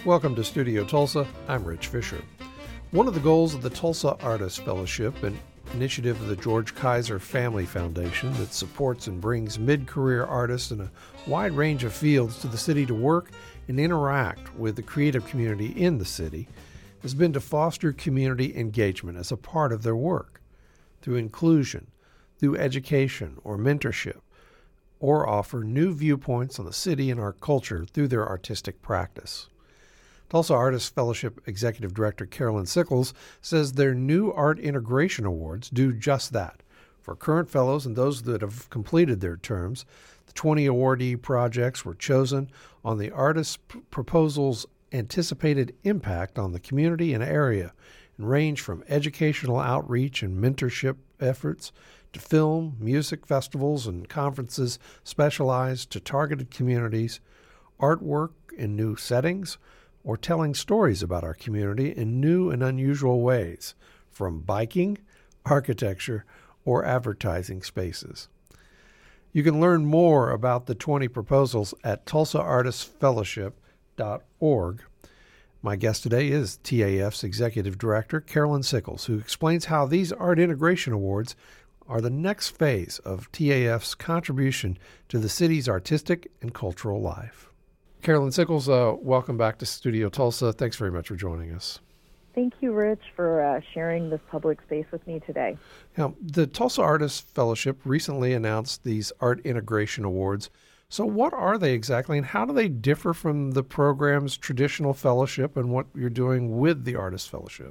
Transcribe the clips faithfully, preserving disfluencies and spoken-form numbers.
Welcome to Studio Tulsa. I'm Rich Fisher. One of the goals of the Tulsa Artist Fellowship, an initiative of the George Kaiser Family Foundation that supports and brings mid-career artists in a wide range of fields to the city to work and interact with the creative community in the city, has been to foster community engagement as a part of their work, through inclusion, through education or mentorship, or offer new viewpoints on the city and our culture through their artistic practice. Tulsa Artist Fellowship Executive Director Carolyn Sickles says their new Art Integration Awards do just that. For current fellows and those that have completed their terms, the twenty awardee projects were chosen on the artist's p- proposal's anticipated impact on the community and area, and range from educational outreach and mentorship efforts to film, music festivals, and conferences specialized to targeted communities, artwork in new settings, or telling stories about our community in new and unusual ways, from biking, architecture, or advertising spaces. You can learn more about the twenty proposals at tulsa artist fellowship dot org. My guest today is T A F's Executive Director, Carolyn Sickles, who explains how these Art Integration Awards are the next phase of T A F's contribution to the city's artistic and cultural life. Carolyn Sickles, uh, welcome back to Studio Tulsa. Thanks very much for joining us. Thank you, Rich, for uh, sharing this public space with me today. Now, the Tulsa Artist Fellowship recently announced these Art Integration Awards. So what are they exactly, and how do they differ from the program's traditional fellowship and what you're doing with the Artist Fellowship?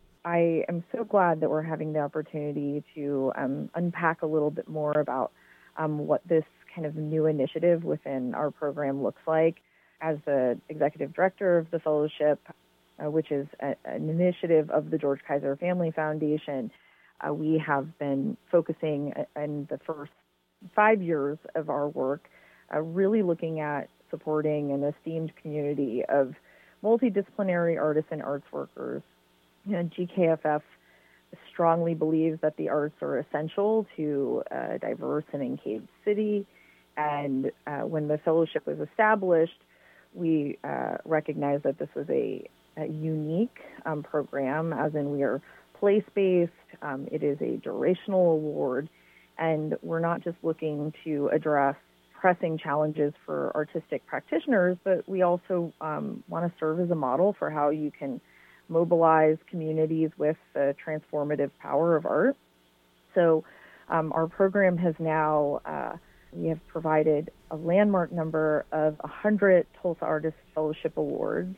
I am so glad that we're having the opportunity to um, unpack a little bit more about um, what this kind of new initiative within our program looks like. As the executive director of the fellowship, uh, which is a, an initiative of the George Kaiser Family Foundation, uh, we have been focusing in the first five years of our work, uh, really looking at supporting an esteemed community of multidisciplinary artists and arts workers. You know, G K F F strongly believes that the arts are essential to a diverse and engaged city, and uh, when the fellowship was established, we uh, recognize that this was a, a unique um, program, as in we are place-based. Um, it is a durational award, and we're not just looking to address pressing challenges for artistic practitioners, but we also um, want to serve as a model for how you can mobilize communities with the transformative power of art. So um, our program has now uh, We have provided a landmark number of one hundred Tulsa Artist Fellowship Awards.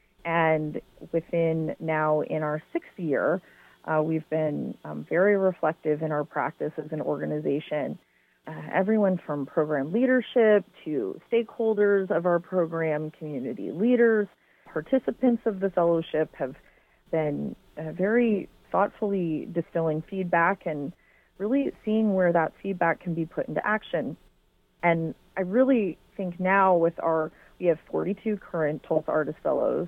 And within now in our sixth year, uh, we've been um, very reflective in our practice as an organization. Uh, everyone from program leadership to stakeholders of our program, community leaders, participants of the fellowship have been uh, very thoughtfully distilling feedback and really seeing where that feedback can be put into action. And I really think now with our, we have forty-two current Tulsa Artist Fellows,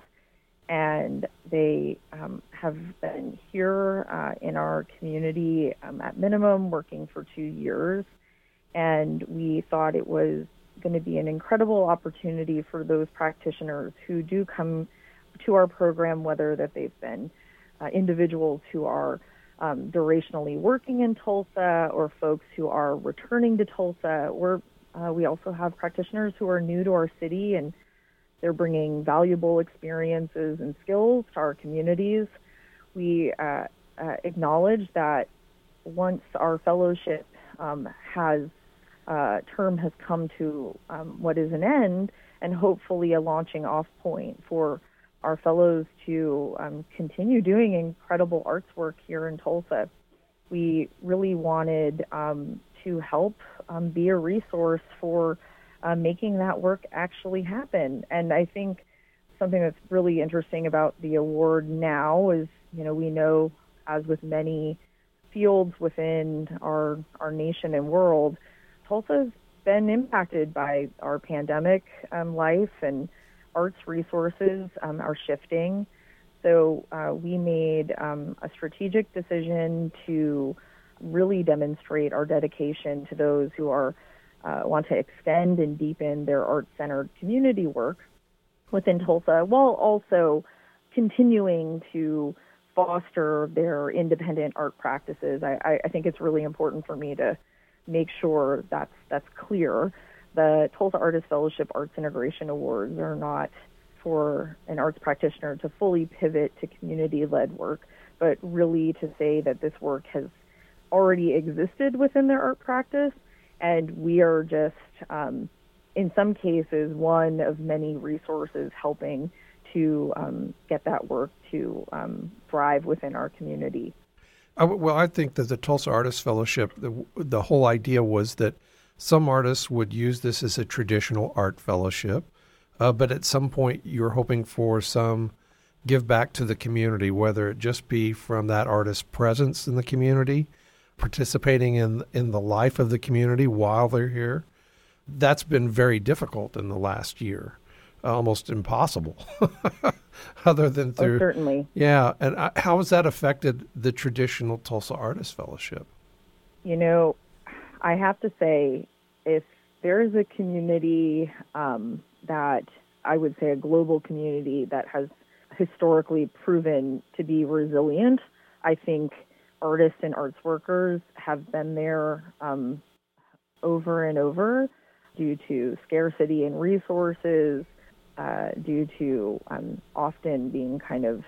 and they um, have been here uh, in our community um, at minimum working for two years. And we thought it was going to be an incredible opportunity for those practitioners who do come to our program, whether that they've been uh, individuals who are um, durationally working in Tulsa or folks who are returning to Tulsa. We're, uh, we also have practitioners who are new to our city, and they're bringing valuable experiences and skills to our communities. We uh, uh, acknowledge that once our fellowship um, has uh, term has come to um, what is an end, and hopefully a launching off point for our fellows to um, continue doing incredible arts work here in Tulsa. We really wanted um, to help um, be a resource for uh, making that work actually happen. And I think something that's really interesting about the award now is, you know, we know, as with many fields within our our nation and world, Tulsa's been impacted by our pandemic um, life, and arts resources um, are shifting. So uh, we made um, a strategic decision to really demonstrate our dedication to those who are uh, want to extend and deepen their art-centered community work. within Tulsa, while also continuing to foster their independent art practices. I, I think it's really important for me to make sure that's that's clear. The Tulsa Artist Fellowship Arts Integration Awards are not for an arts practitioner to fully pivot to community-led work, but really to say that this work has already existed within their art practice, and we are just, um, in some cases, one of many resources helping to um, get that work to um, thrive within our community. Uh, well, I think that the Tulsa Artist Fellowship, the, the whole idea was that some artists would use this as a traditional art fellowship, uh, but at some point you're hoping for some give back to the community, whether it just be from that artist's presence in the community, participating in in the life of the community while they're here. That's been very difficult in the last year, almost impossible, other than through. Oh, certainly. Yeah, and uh, how has that affected the traditional Tulsa Artist Fellowship? You know, I have to say, if there is a community um, that I would say a global community that has historically proven to be resilient, I think artists and arts workers have been there um, over and over due to scarcity in resources, uh, due to um, often being kind of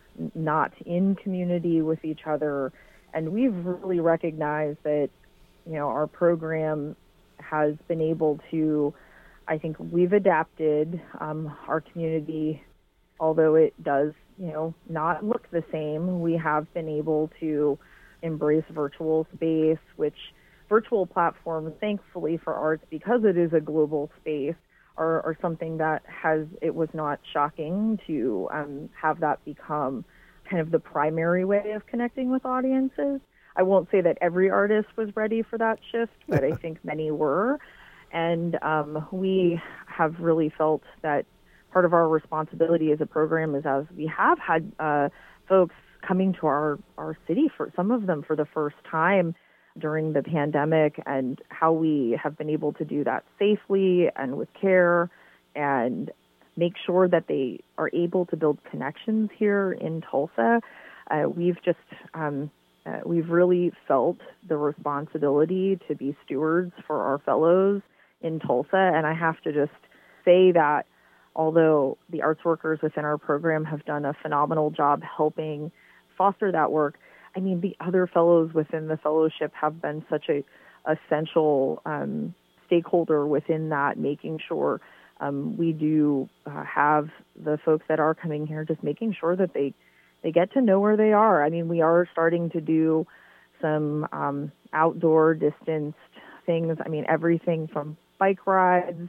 not in community with each other. And we've really recognized that, you know, our program has been able to, I think we've adapted um, our community, although it does, you know, not look the same. We have been able to embrace virtual space, which virtual platforms, thankfully for arts, because it is a global space, are, are something that has, it was not shocking to um, have that become kind of the primary way of connecting with audiences. I won't say that every artist was ready for that shift, but I think many were. And um, we have really felt that part of our responsibility as a program is, as we have had uh, folks coming to our, our city, for some of them for the first time during the pandemic, and how we have been able to do that safely and with care and make sure that they are able to build connections here in Tulsa. Uh, we've just, um, uh, we've really felt the responsibility to be stewards for our fellows in Tulsa. And I have to just say that although the arts workers within our program have done a phenomenal job helping foster that work, I mean, the other fellows within the fellowship have been such a essential um, stakeholder within that, making sure um, we do uh, have the folks that are coming here, just making sure that they, they get to know where they are. I mean, we are starting to do some um, outdoor distanced things. I mean, everything from bike rides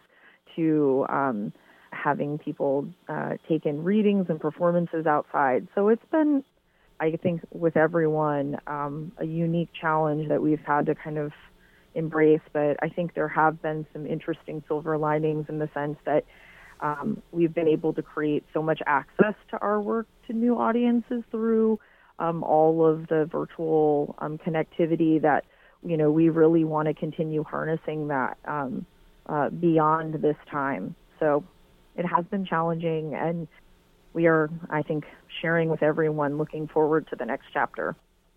to um, having people uh, take in readings and performances outside. So it's been, I think, with everyone, um, a unique challenge that we've had to kind of embrace. But I think there have been some interesting silver linings in the sense that um, we've been able to create so much access to our work to new audiences through um, all of the virtual um, connectivity that, you know, we really want to continue harnessing that um, uh, beyond this time. So it has been challenging, and we are, I think, sharing with everyone, looking forward to the next chapter.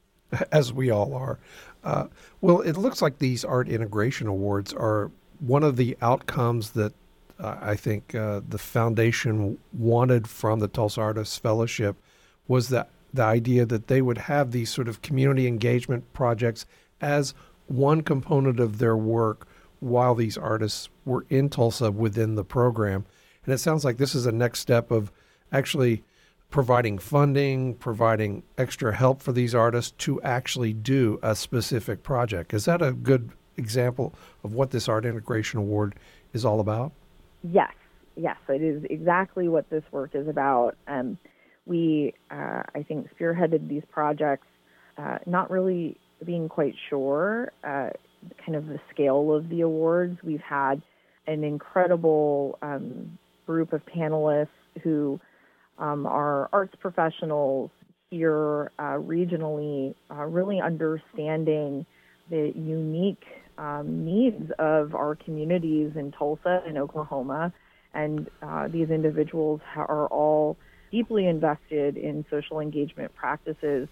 As we all are. Uh, well, it looks like these Art Integration Awards are one of the outcomes that uh, I think uh, the foundation wanted from the Tulsa Artists Fellowship, was that the idea that they would have these sort of community engagement projects as one component of their work while these artists were in Tulsa within the program. And it sounds like this is a next step of actually providing funding, providing extra help for these artists to actually do a specific project. Is that a good example of what this Art Integration Award is all about? Yes, yes, it is exactly what this work is about. Um, we, uh, I think, spearheaded these projects, uh, not really being quite sure uh, kind of the scale of the awards. We've had an incredible um, group of panelists who Um, are arts professionals here uh, regionally, uh, really understanding the unique um, needs of our communities in Tulsa and Oklahoma, And uh, these individuals are all deeply invested in social engagement practices.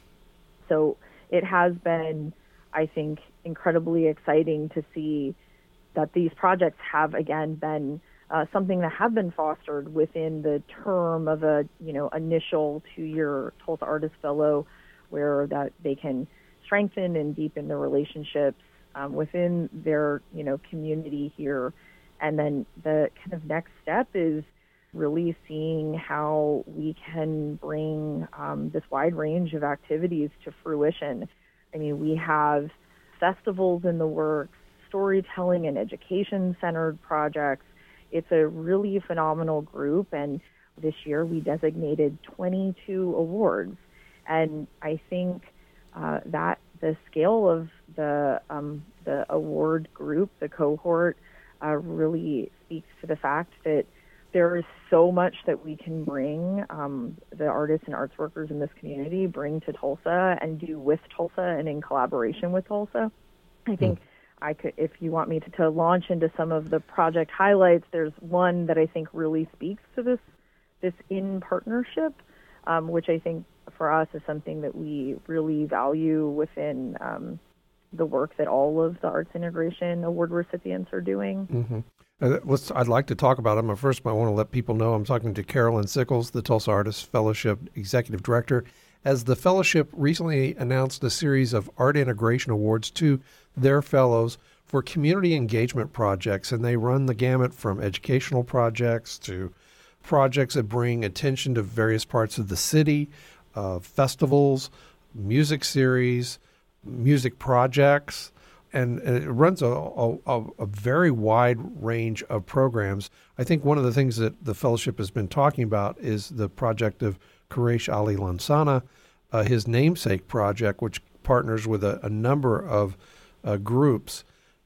So it has been, I think, incredibly exciting to see that these projects have, again, been uh, something that have been fostered within the term of a, you know, initial two-year Tulsa Artist Fellow, where that they can strengthen and deepen the relationships um, within their, you know, community here. And then the kind of next step is really seeing how we can bring um, this wide range of activities to fruition. I mean, we have festivals in the works, storytelling and education-centered projects. It's a really phenomenal group, and this year we designated twenty-two awards. And I think uh, that the scale of the um, the award group, the cohort, uh, really speaks to the fact that there is so much that we can bring, um, the artists and arts workers in this community bring to Tulsa and do with Tulsa and in collaboration with Tulsa. I think I could, if you want me to, to launch into some of the project highlights, there's one that I think really speaks to this, this in partnership, um, which I think for us is something that we really value within um, the work that all of the Arts Integration Award recipients are doing. Mm-hmm. Uh, let's, I'd like to talk about them. First, I want to let people know I'm talking to Carolyn Sickles, the Tulsa Artist Fellowship Executive Director. As the fellowship recently announced a series of Art Integration Awards to their fellows for community engagement projects, and they run the gamut from educational projects to projects that bring attention to various parts of the city, uh, festivals, music series, music projects, and, and it runs a, a, a very wide range of programs. I think one of the things that the fellowship has been talking about is the project of Quraish Ali Lansana, uh, his namesake project, which partners with a, a number of uh, groups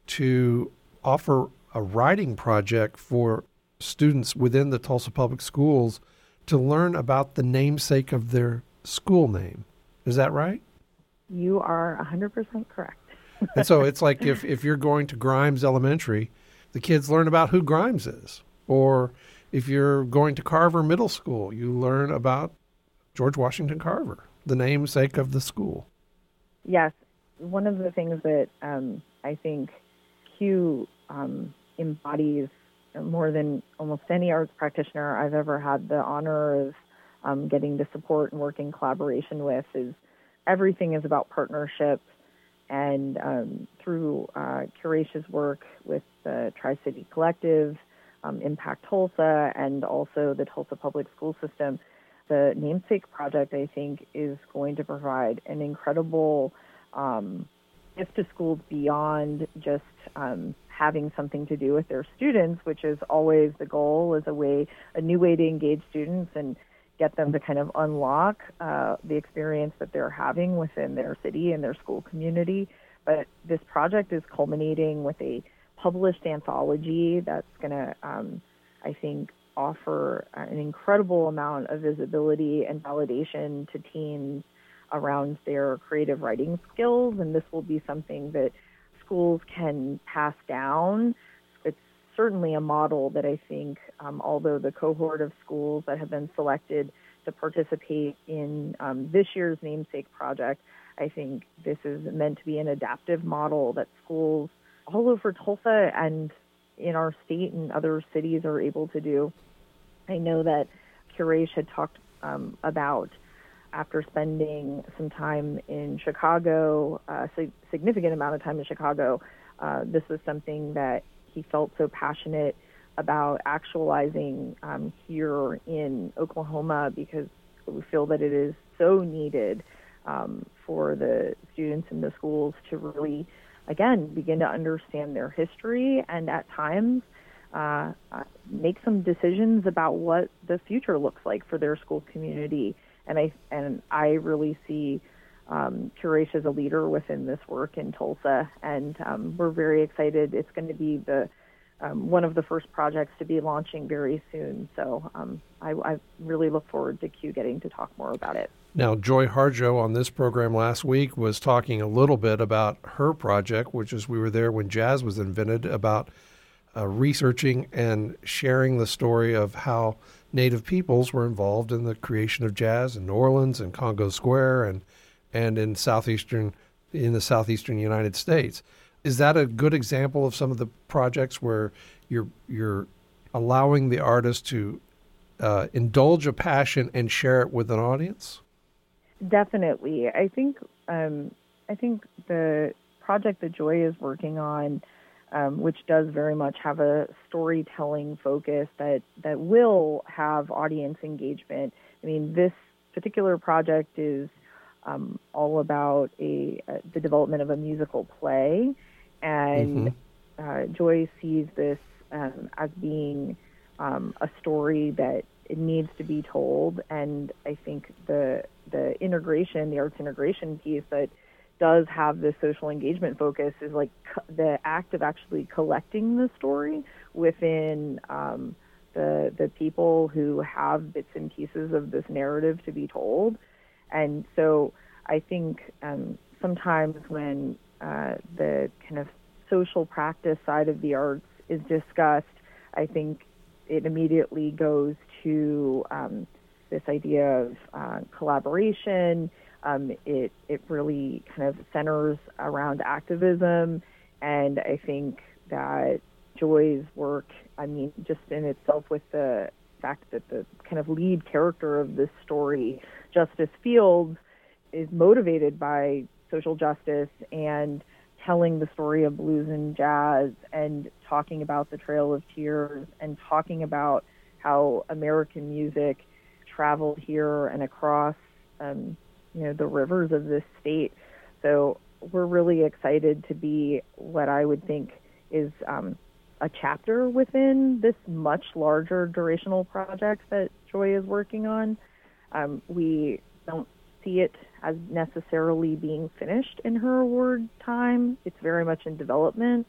to offer a writing project for students within the Tulsa Public Schools to learn about the namesake of their school name. Is that right? You are one hundred percent correct. And so it's like if, if you're going to Grimes Elementary, the kids learn about who Grimes is. Or if you're going to Carver Middle School, you learn about George Washington Carver, the namesake of the school. Yes. One of the things that um, I think Q um, embodies more than almost any arts practitioner I've ever had the honor of um, getting to support and work in collaboration with is everything is about partnership. And um, through uh, Quraish's work with the Tri-City Collective, um, Impact Tulsa, and also the Tulsa Public School System, the Namesake Project, I think, is going to provide an incredible um, gift to schools beyond just um, having something to do with their students, which is always the goal, is a way, a new way to engage students and get them to kind of unlock uh, the experience that they're having within their city and their school community. But this project is culminating with a published anthology that's going to, um, I think, offer an incredible amount of visibility and validation to teens around their creative writing skills. And this will be something that schools can pass down. It's certainly a model that I think, um, although the cohort of schools that have been selected to participate in um, this year's Namesake Project, I think this is meant to be an adaptive model that schools all over Tulsa and in our state and other cities are able to do. I know that Quraish had talked um, about, after spending some time in Chicago, a significant amount of time in Chicago, uh, this was something that he felt so passionate about actualizing um, here in Oklahoma, because we feel that it is so needed um, for the students in the schools to really, again, begin to understand their history and at times uh, uh, make some decisions about what the future looks like for their school community. And I and I really see um, Quraish as a leader within this work in Tulsa, and um, we're very excited. It's going to be the um, one of the first projects to be launching very soon. So um, I, I really look forward to Q getting to talk more about it. Now, Joy Harjo on this program last week was talking a little bit about her project, which is we were there when jazz was invented, about uh, researching and sharing the story of how Native peoples were involved in the creation of jazz in New Orleans and Congo Square and and in southeastern in the southeastern United States. Is that a good example of some of the projects where you're you're allowing the artist to uh, indulge a passion and share it with an audience? Definitely. I think um, I think the project that Joy is working on, um, which does very much have a storytelling focus that, that will have audience engagement. I mean, this particular project is um, all about a, uh, the development of a musical play, and mm-hmm. uh, Joy sees this um, as being um, a story that it needs to be told, and I think the the integration, the arts integration piece that does have this social engagement focus is like co- the act of actually collecting the story within um, the the people who have bits and pieces of this narrative to be told. And so I think um, sometimes when uh, the kind of social practice side of the arts is discussed, I think it immediately goes to um, this idea of uh, collaboration. Um, it it really kind of centers around activism, and I think that Joy's work, I mean, just in itself with the fact that the kind of lead character of this story, Justice Fields, is motivated by social justice and telling the story of blues and jazz and talking about the Trail of Tears and talking about how American music traveled here and across um, you know, the rivers of this state. So we're really excited to be what I would think is um, a chapter within this much larger durational project that Joy is working on. Um, we don't see it as necessarily being finished in her award time. It's very much in development.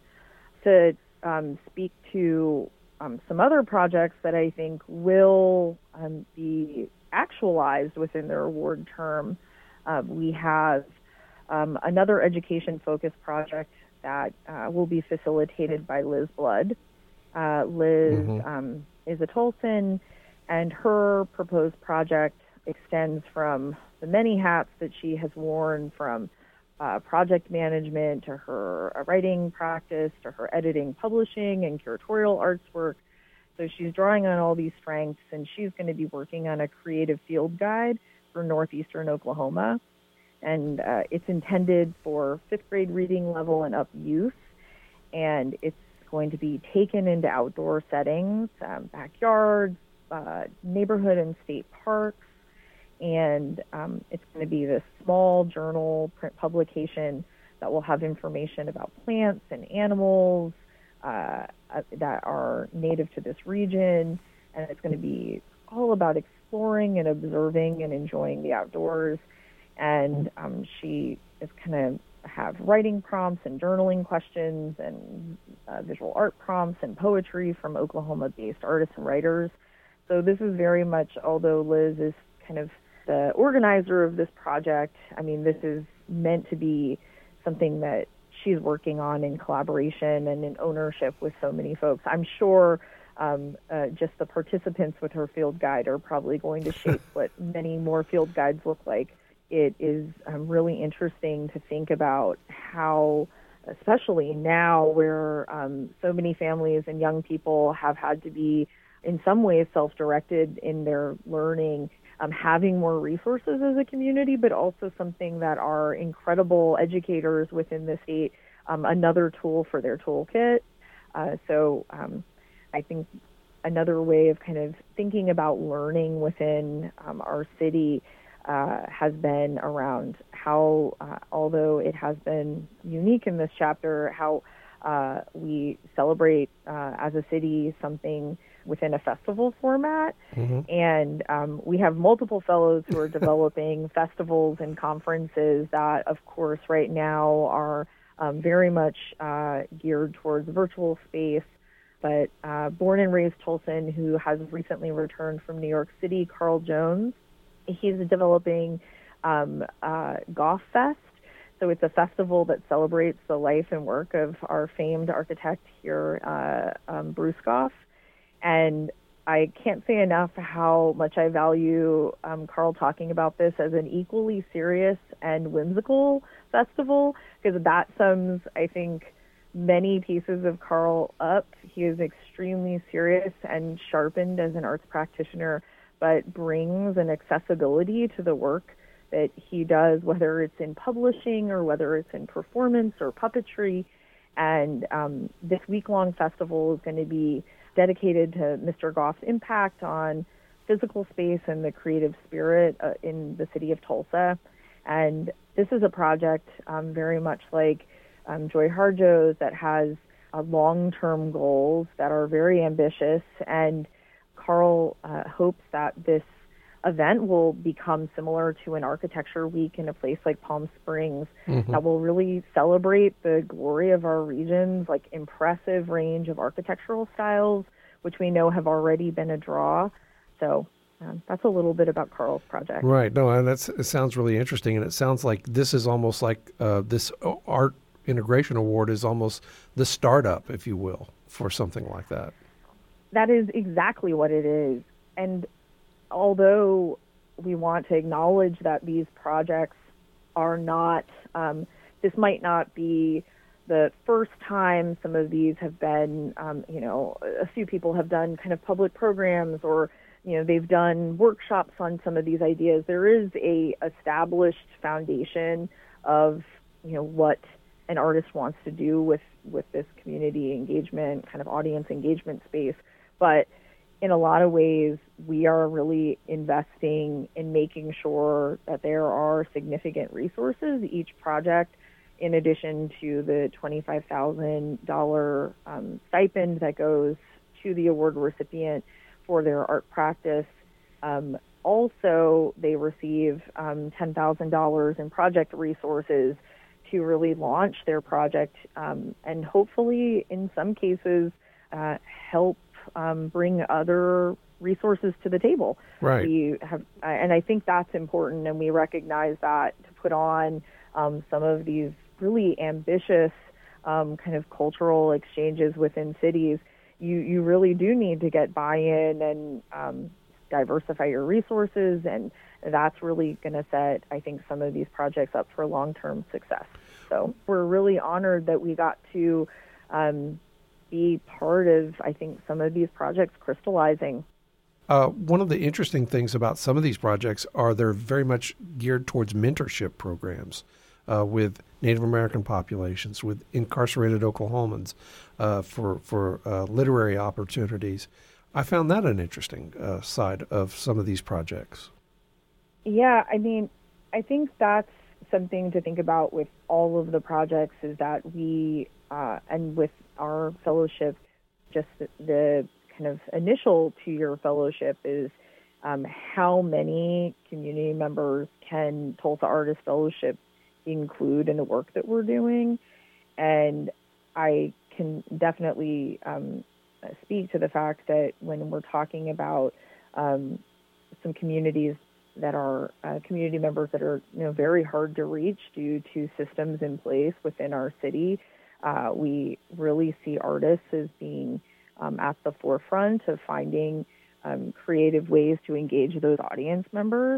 To um, speak to um, some other projects that I think will um, be actualized within their award term, uh, we have um, another education-focused project that uh, will be facilitated by Liz Blood. Uh, Liz mm-hmm. um, is a Tulsan, and her proposed project extends from the many hats that she has worn, from uh, project management to her uh, writing practice to her editing, publishing, and curatorial arts work. So she's drawing on all these strengths, and she's going to be working on a creative field guide for northeastern Oklahoma. And uh, it's intended for fifth grade reading level and up youth, and it's going to be taken into outdoor settings, um, backyards, uh, neighborhood and state parks. And um, it's going to be this small journal print publication that will have information about plants and animals uh, that are native to this region. And it's going to be all about exploring and observing and enjoying the outdoors. And um, she is going to have writing prompts and journaling questions and uh, visual art prompts and poetry from Oklahoma-based artists and writers. So this is very much, although Liz is kind of the organizer of this project, I mean, this is meant to be something that she's working on in collaboration and in ownership with so many folks. I'm sure um, uh, just the participants with her field guide are probably going to shape what many more field guides look like. It is um, really interesting to think about how, especially now where um, so many families and young people have had to be in some ways self-directed in their learning, Um, having more resources as a community, but also something that our incredible educators within the state, um, another tool for their toolkit. Uh, so um, I think another way of kind of thinking about learning within um, our city uh, has been around how, uh, although it has been unique in this chapter, how uh, we celebrate uh, as a city something within a festival format. Mm-hmm. And um, we have multiple fellows who are developing festivals and conferences that, of course, right now are um, very much uh, geared towards virtual space. But uh, born and raised Tulsan, who has recently returned from New York City, Carl Jones, he's developing um, uh, Goth Fest. So it's a festival that celebrates the life and work of our famed architect here, uh, um, Bruce Goff. And I can't say enough how much I value um, Carl talking about this as an equally serious and whimsical festival, because that sums, I think, many pieces of Carl up. He is extremely serious and sharpened as an arts practitioner, but brings an accessibility to the work that he does, whether it's in publishing or whether it's in performance or puppetry. And um, this week-long festival is going to be dedicated to Mister Goff's impact on physical space and the creative spirit uh, in the city of Tulsa. And this is a project um, very much like um, Joy Harjo's that has uh, long-term goals that are very ambitious. And Carl uh, hopes that this event will become similar to an architecture week in a place like Palm Springs, mm-hmm. that will really celebrate the glory of our region's like impressive range of architectural styles, which we know have already been a draw. So um, that's a little bit about Carl's project. Right. No, and that's, it sounds really interesting. And it sounds like this is almost like uh, this Art Integration Award is almost the startup, if you will, for something like that. That is exactly what it is. And although we want to acknowledge that these projects are not, um, this might not be the first time some of these have been, um, you know, a few people have done kind of public programs, or, you know, they've done workshops on some of these ideas. There is a established foundation of, you know, what an artist wants to do with, with this community engagement, kind of audience engagement space. But in a lot of ways, we are really investing in making sure that there are significant resources. Each project, in addition to the twenty-five thousand dollars um, stipend that goes to the award recipient for their art practice, um, also they receive um, ten thousand dollars in project resources to really launch their project, um, and hopefully, in some cases, uh, help Um, bring other resources to the table. Right. We have, and I think that's important, and we recognize that to put on um, some of these really ambitious um, kind of cultural exchanges within cities, you, you really do need to get buy-in and um, diversify your resources, and that's really going to set, I think, some of these projects up for long-term success. So we're really honored that we got to um, be part of, I think, some of these projects crystallizing. Uh, one of the interesting things about some of these projects are they're very much geared towards mentorship programs uh, with Native American populations, with incarcerated Oklahomans, uh, for, for uh, literary opportunities. I found that an interesting uh, side of some of these projects. Yeah, I mean, I think that's something to think about with all of the projects, is that we, uh, and with our fellowship, just the, the kind of initial two-year fellowship is um, how many community members can Tulsa Artist Fellowship include in the work that we're doing. And I can definitely um, speak to the fact that when we're talking about um, some communities that are uh, community members that are, you know, very hard to reach due to systems in place within our city, uh, we really see artists as being um, at the forefront of finding um, creative ways to engage those audience members.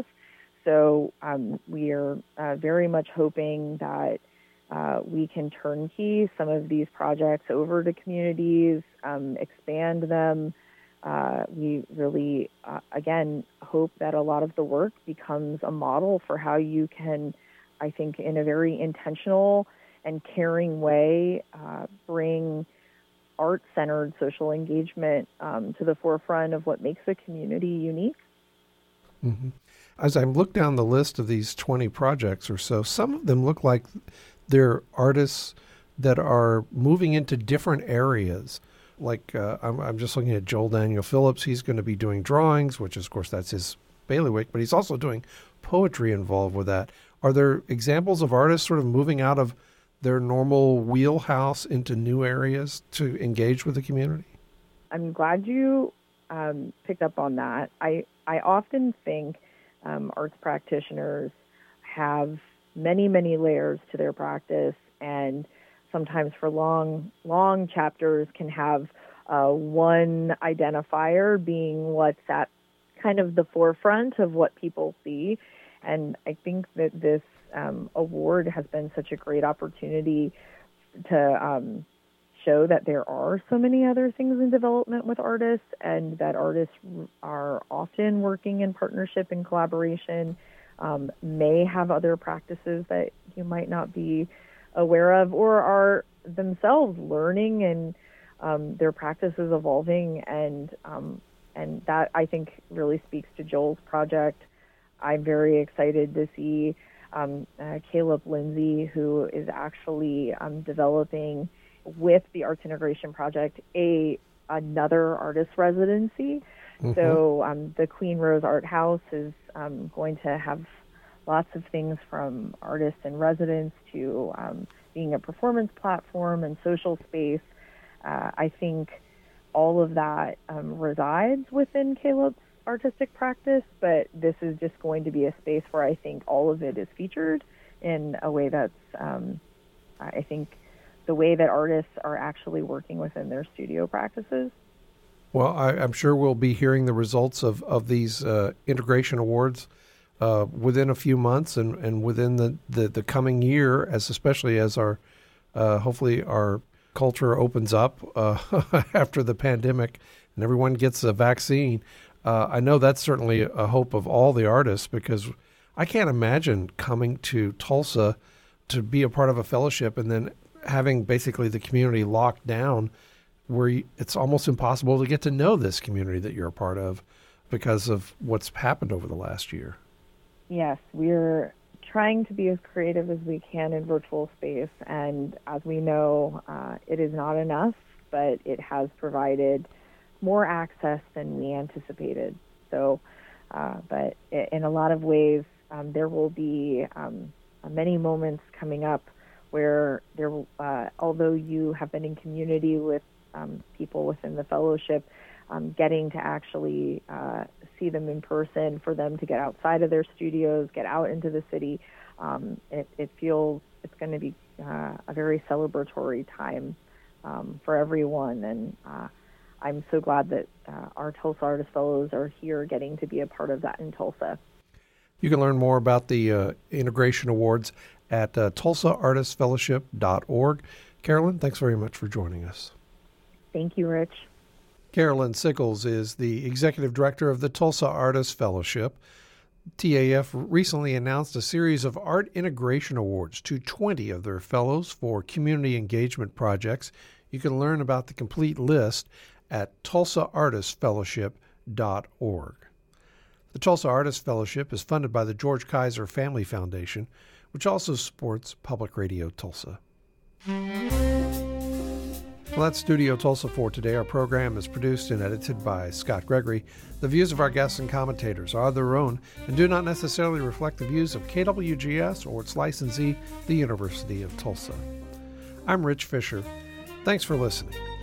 So um, we are uh, very much hoping that uh, we can turnkey some of these projects over to communities, um, expand them. Uh, we really, uh, again, hope that a lot of the work becomes a model for how you can, I think, in a very intentional and caring way, uh, bring art-centered social engagement um, to the forefront of what makes a community unique. Mm-hmm. As I look down the list of these twenty projects or so, some of them look like they're artists that are moving into different areas. Like uh, I'm, I'm just looking at Joel Daniel Phillips. He's going to be doing drawings, which is, of course, that's his bailiwick, but he's also doing poetry involved with that. Are there examples of artists sort of moving out of their normal wheelhouse into new areas to engage with the community? I'm glad you um, picked up on that. I, I often think um, arts practitioners have many, many layers to their practice, and sometimes for long, long chapters can have uh, one identifier being what's at kind of the forefront of what people see. And I think that this um, award has been such a great opportunity to um, show that there are so many other things in development with artists, and that artists are often working in partnership and collaboration, um, may have other practices that you might not be aware of, or are themselves learning and um, their practice is evolving. And um, and that, I think, really speaks to Joel's project. I'm very excited to see um, uh, Caleb Lindsay, who is actually um, developing with the Arts Integration Project a another artist residency. Mm-hmm. So um, the Queen Rose Art House is um, going to have lots of things from artists in residence to um, being a performance platform and social space. Uh, I think all of that um, resides within Caleb's artistic practice, but this is just going to be a space where I think all of it is featured in a way that's, um, I think, the way that artists are actually working within their studio practices. Well, I, I'm sure we'll be hearing the results of, of these uh, integration awards uh, within a few months and, and within the, the, the coming year, as especially as our uh, hopefully our culture opens up uh, after the pandemic and everyone gets a vaccine. Uh, I know that's certainly a hope of all the artists, because I can't imagine coming to Tulsa to be a part of a fellowship and then having basically the community locked down, where you, it's almost impossible to get to know this community that you're a part of because of what's happened over the last year. Yes, we're trying to be as creative as we can in virtual space, and as we know, uh, it is not enough, but it has provided more access than we anticipated. So, uh, but in a lot of ways, um, there will be um, many moments coming up where there, uh, although you have been in community with um, people within the fellowship, um, getting to actually uh, see them in person, for them to get outside of their studios, get out into the city, um, it, it feels it's going to be uh, a very celebratory time um, for everyone. And uh, I'm so glad that uh, our Tulsa Artist Fellows are here, getting to be a part of that in Tulsa. You can learn more about the uh, Integration Awards at uh, tulsa artist fellowship dot org. Carolyn, thanks very much for joining us. Thank you, Rich. Carolyn Sickles is the Executive Director of the Tulsa Artist Fellowship. T A F recently announced a series of Art Integration Awards to twenty of their fellows for community engagement projects. You can learn about the complete list at tulsa artist fellowship dot org. The Tulsa Artist Fellowship is funded by the George Kaiser Family Foundation, which also supports Public Radio Tulsa. Well, that's Studio Tulsa for today. Our program is produced and edited by Scott Gregory. The views of our guests and commentators are their own and do not necessarily reflect the views of K W G S or its licensee, the University of Tulsa. I'm Rich Fisher. Thanks for listening.